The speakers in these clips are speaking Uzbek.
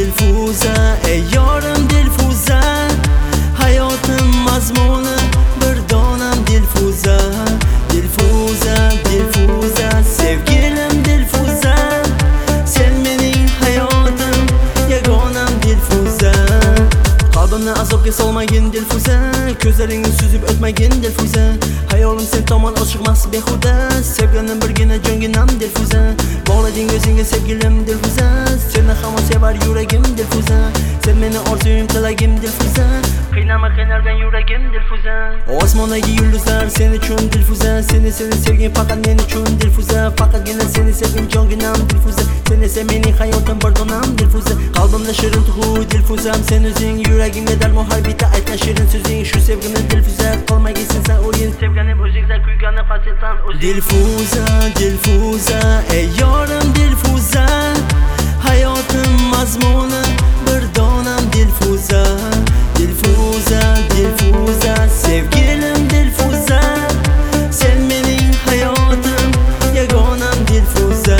Dilfuza, ey yorim Dilfuza, hayotim mazmuni bir donam Dilfuza. Dilfuza, Dilfuza, sevgilim Dilfuza, sen mening hayotim, yagonam Dilfuza. Qalbimni azobga solmagin Dilfuza, ko'zlaringni suzib o'tmagin Dilfuza. Hayolim sen tomon oshiqmas behuda, sevganim birgina jonginam Dilfuza. Bog'lading o'zingga sevgilim Dilfuza, seni hamon sevar yuragim Dilfuza. Sen meni orzuyim tilagim Dilfuza, qiynama qiynalgan yuragim Dilfuza. Osmondagi yulduzlar sen uchun Dilfuza, seni sevgim faqat men uchun Dilfuza. Faqatgina seni sevgim jonginam Dilfuza, sen esa mening hayotim bir donam Dilfuza. Qalbimda shirin tug'u Dilfuzam sen o'zing, yuragimda darmon har bitta aytgan shirin so'zing. Shu sevgimni Dilfuza qilmaginsan sen o'yin, sevganim o'zingda kuyganim fasilsan o'zing. Dilfuza, Dilfuza, ey yorim Dilfuza, hayotim mazmuni bir donam Dilfuza. Dilfuza, Dilfuza, sevgilim Dilfuza, sen mening hayotim, yagonam Dilfuza.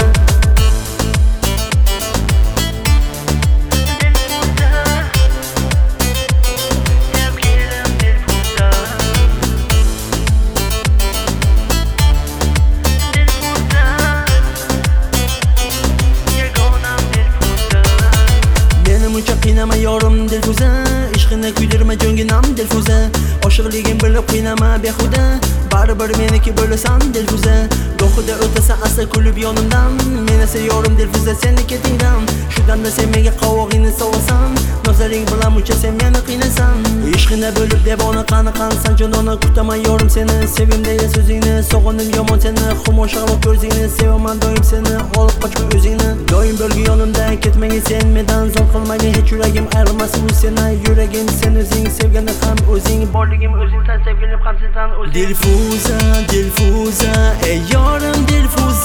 Qiynama yorim Dilfuza, ishqini kuydirma jonginam Dilfuza. Oshiqligim bilib qiynama behuda, baribir meniki bo'lasan Dilfuza. Gohida o'tasan asta kulib yonimdan, men esa yorim Dilfuza seniki tingdan. Shu damda sen menga qovog'ingni sovasan, nazlaring bilan muncha sen meni qiynasan. Ishqina bo'lib devona qaniqansan jonona, kutaman yorim seni, sevimdagi so'zingni. Sog'indim yomon seni, xumoshg'aloq ko'zingni, sevaman doim seni, olib qochma o'zingni. Doim bo'lgi yonimda, ketmagin sen mendan, zor qilmagin hech yuragim ayrilmasin u seni. Yuragim sen o'zing, sevganim ham o'zing, borligim o'zingsan, sevgilim ham sensan o'zing. Dilfuza, Dilfuza, ey yorim Dilfuza,